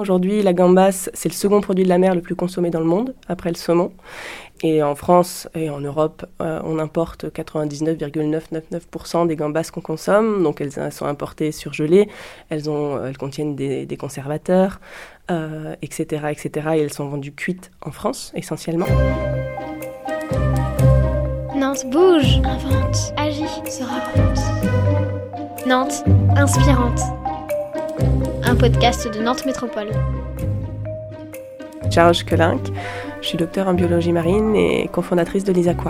Aujourd'hui, la gambasse, c'est le second produit de la mer le plus consommé dans le monde, après le saumon. Et en France et en Europe, on importe 99,999% des gambasses qu'on consomme. Donc elles sont importées surgelées, elles contiennent des conservateurs, etc., etc. Et elles sont vendues cuites en France, essentiellement. Nantes bouge, invente, agit, se raconte. Nantes inspirante. Un podcast de Nantes Métropole. Charles Kelinck, je suis docteure en biologie marine et cofondatrice de l'ISAQUA.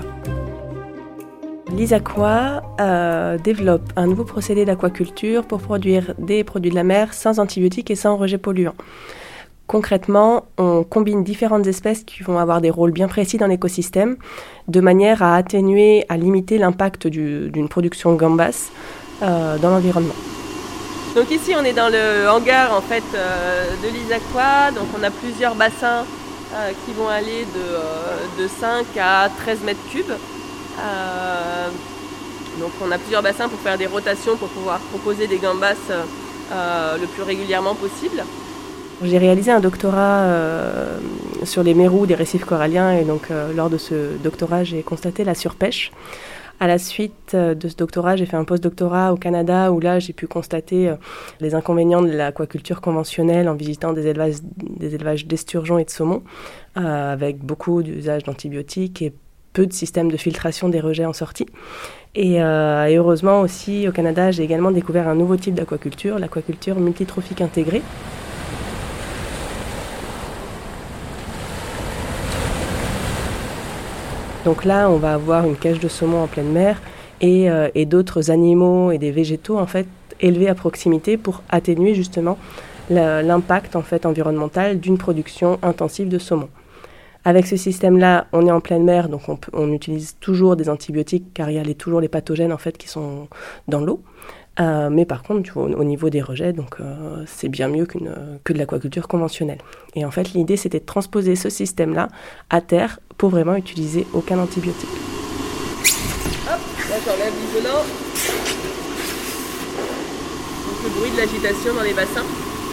L'ISAQUA développe un nouveau procédé d'aquaculture pour produire des produits de la mer sans antibiotiques et sans rejets polluants. Concrètement, on combine différentes espèces qui vont avoir des rôles bien précis dans l'écosystème, de manière à atténuer, à limiter l'impact d'une production gambasse dans l'environnement. Donc ici, on est dans le hangar en fait, de l'ISAQUA. Donc on a plusieurs bassins qui vont aller de 5 à 13 mètres cubes. Donc on a plusieurs bassins pour faire des rotations pour pouvoir proposer des gambasses le plus régulièrement possible. J'ai réalisé un doctorat sur les mérous des récifs coralliens et donc lors de ce doctorat, j'ai constaté la surpêche. À la suite de ce doctorat, j'ai fait un post-doctorat au Canada où là, j'ai pu constater les inconvénients de l'aquaculture conventionnelle en visitant des élevages d'esturgeons et de saumons avec beaucoup d'usage d'antibiotiques et peu de systèmes de filtration des rejets en sortie. Et heureusement aussi, au Canada, j'ai également découvert un nouveau type d'aquaculture, l'aquaculture multitrophique intégrée. Donc là, on va avoir une cage de saumon en pleine mer et d'autres animaux et des végétaux en fait élevés à proximité pour atténuer justement l'impact en fait environnemental d'une production intensive de saumon. Avec ce système-là, on est en pleine mer, donc on utilise toujours des antibiotiques car il y a toujours les pathogènes en fait qui sont dans l'eau. Mais par contre, tu vois, au niveau des rejets, donc c'est bien mieux que de l'aquaculture conventionnelle. Et en fait, l'idée, c'était de transposer ce système-là à terre pour vraiment utiliser aucun antibiotique. Hop, là j'enlève l'isolant. Donc le bruit de l'agitation dans les bassins.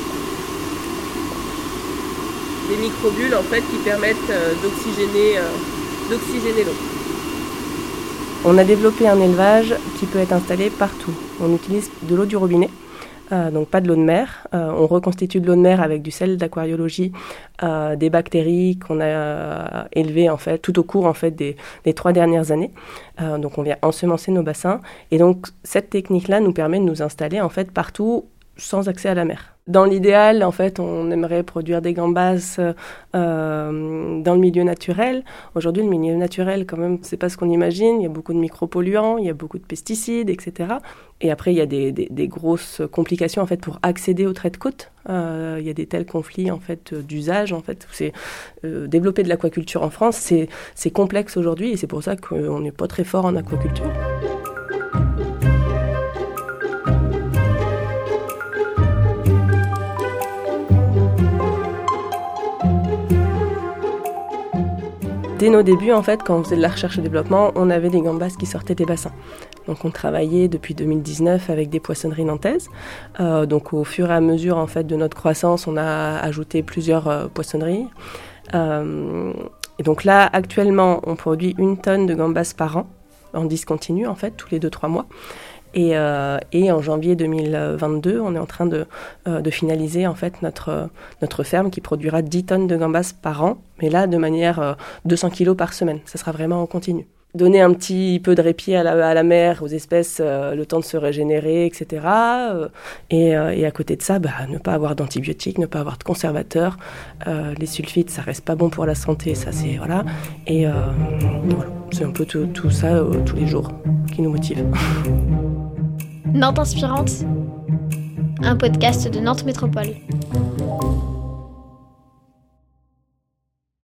Des microbules en fait qui permettent d'oxygéner l'eau. On a développé un élevage qui peut être installé partout. On utilise de l'eau du robinet, donc pas de l'eau de mer. On reconstitue de l'eau de mer avec du sel d'aquariologie, des bactéries qu'on a élevées en fait, tout au cours en fait, des 3 dernières années. Donc on vient ensemencer nos bassins. Et donc cette technique-là nous permet de nous installer en fait, partout sans accès à la mer. Dans l'idéal, en fait, on aimerait produire des gambasses dans le milieu naturel. Aujourd'hui, le milieu naturel, quand même, c'est pas ce qu'on imagine. Il y a beaucoup de micropolluants, il y a beaucoup de pesticides, etc. Et après, il y a des grosses complications en fait pour accéder aux traits de côte. Il y a des tels conflits en fait d'usage. En fait, développer de l'aquaculture en France, c'est complexe aujourd'hui et c'est pour ça qu'on n'est pas très fort en aquaculture. Dès nos débuts, en fait, quand on faisait de la recherche et développement, on avait des gambasses qui sortaient des bassins. Donc on travaillait depuis 2019 avec des poissonneries nantaises. Donc au fur et à mesure en fait, de notre croissance, on a ajouté plusieurs poissonneries. Et donc là, actuellement, on produit 1 tonne de gambasses par an, en discontinu en fait, tous les 2-3 mois. Et en janvier 2022, on est en train de finaliser en fait notre ferme qui produira 10 tonnes de gambasses par an, mais là de manière 200 kilos par semaine. Ça sera vraiment en continu. Donner un petit peu de répit à la mer, aux espèces, le temps de se régénérer, etc. Et à côté de ça, ne pas avoir d'antibiotiques, ne pas avoir de conservateurs. Les sulfites, ça reste pas bon pour la santé, ça c'est voilà. Et voilà, c'est un peu tout ça tous les jours qui nous motive. Nantes inspirante, un podcast de Nantes Métropole.